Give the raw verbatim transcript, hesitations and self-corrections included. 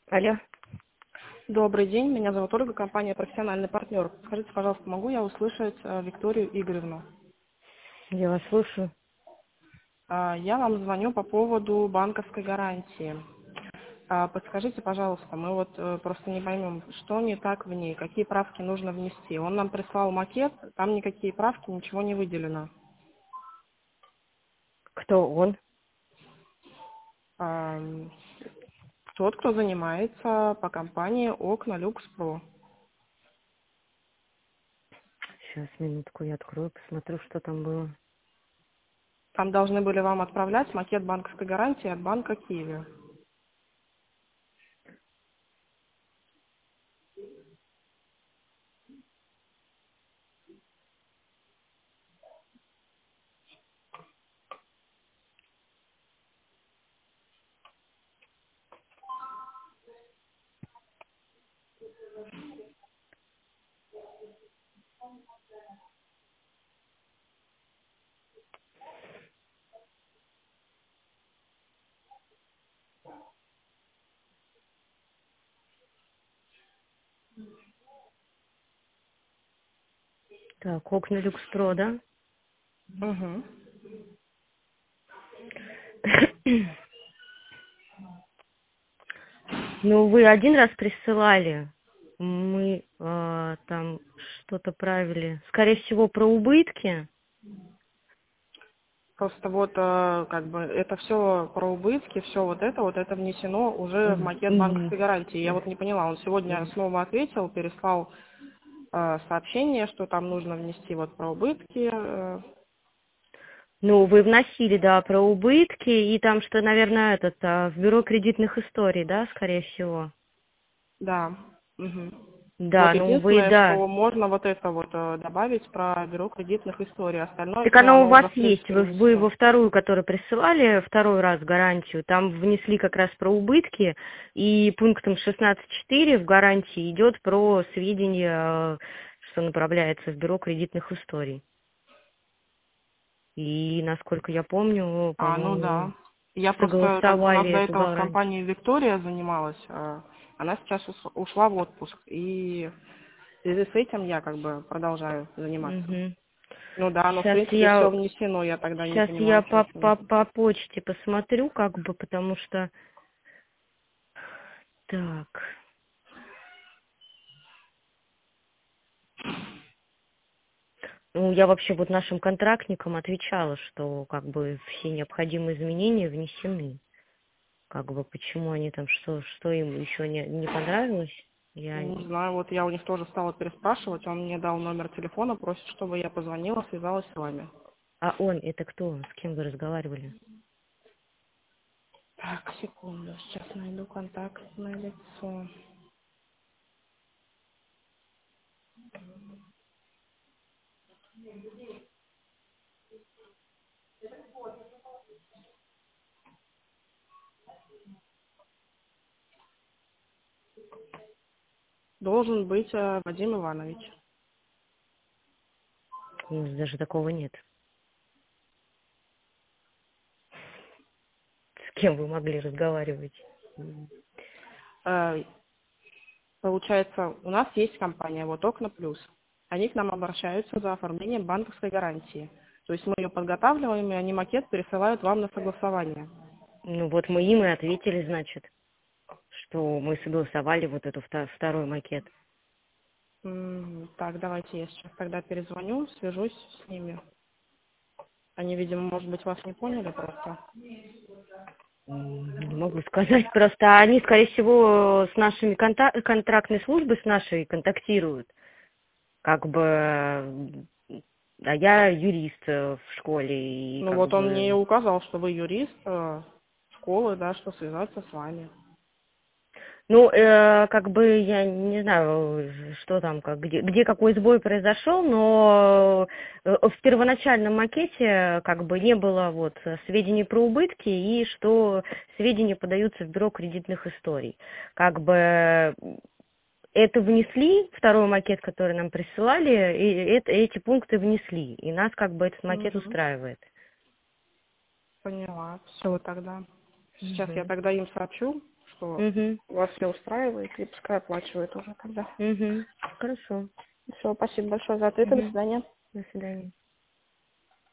Алло, Добрый день, меня зовут Ольга, компания «Профессиональный партнер». Скажите, пожалуйста, могу я услышать э, Викторию Игоревну? я вас слушаю. А, Я вам звоню по поводу банковской гарантии. А, Подскажите, пожалуйста, мы вот э, просто не поймем, что не так в ней, какие правки нужно внести. Он нам прислал макет, там никакие правки, ничего не выделено. Кто он? Ам, Тот, кто занимается по компании «Окна Люкс Про». Сейчас, минутку, я открою, посмотрю, что там было. Там должны были вам отправлять макет банковской гарантии от банка Киви. Так, окна Люкс Про, да? Угу. Ну, вы один раз присылали. Мы э, там что-то правили. Скорее всего, про убытки. Просто вот э, как бы это все про убытки, все вот это, вот это внесено уже в Мгм. макет Мгм. банковской гарантии. Я вот не поняла, он сегодня снова ответил, переслал э, сообщение, что там нужно внести вот про убытки. э, Ну, вы вносили, да, про убытки, и там что, наверное, этот, а, в бюро кредитных историй, да, скорее всего. да. Мгм. Вот Да, ну вы, единственное, да. что можно вот это вот э, добавить про бюро кредитных историй. Остальное Так все, оно у оно вас уже в есть. принципе Вы, вы внесено. во вторую, которую присылали, второй раз гарантию, там внесли как раз про убытки, и пунктом шестнадцать четыре в гарантии идет про сведения, э, что направляется в бюро кредитных историй. И, насколько я помню, А, ну по-моему, да. Я просто, как бы у нас согласовали до эту этого в гарантию. компании Виктория занималась, а она сейчас ус- ушла в отпуск. И в связи с этим я как бы продолжаю заниматься. Мгм. Ну да, но в Сейчас принципе все я, внесено, я тогда не сейчас я понимаю, что по, с ним. по, по почте посмотрю, как бы, потому что... Так, ну, я вообще вот нашим контрактникам отвечала, что как бы все необходимые изменения внесены. Как бы почему они там, что, что им еще не, не понравилось, я... Не знаю, вот я у них тоже стала переспрашивать, он мне дал номер телефона, просит, чтобы я позвонила, связалась с вами. А он, это кто? С кем вы разговаривали? Так, секунду, сейчас найду контактное лицо. Должен быть э, Вадим Иванович. Ну, даже такого нет. С кем вы могли разговаривать? М. Э, Получается, у нас есть компания, вот Окна Плюс. Они к нам обращаются за оформлением банковской гарантии. То есть мы ее подготавливаем, и они макет пересылают вам на согласование. Ну вот мы им и ответили, значит, что мы согласовали вот эту вто- второй макет. М, Так, давайте я сейчас тогда перезвоню, свяжусь с ними. Они, видимо, может быть, вас не поняли просто. М, Не могу сказать, просто они, скорее всего, с нашими конта- контрактной службой, с нашей контактируют. Как бы, м, а я юрист э, в школе, и Ну как вот он мне и бы... указал, что вы юрист э, школы, да, что связаться с вами. Ну, э, как бы, я не знаю, что там, как, где, где какой сбой произошел, но э, в первоначальном макете как бы не было вот сведений про убытки и что сведения подаются в бюро кредитных историй. Как бы это внесли, второй макет, который нам присылали, и это, эти пункты внесли, и нас как бы этот макет Угу. устраивает. Поняла. Все тогда. Сейчас я Мгм. тогда им сообщу, что Угу. вас все устраивает, и пускай оплачивает уже тогда. Угу. Хорошо. Все, спасибо большое за ответы, до Угу. свидания. До свидания.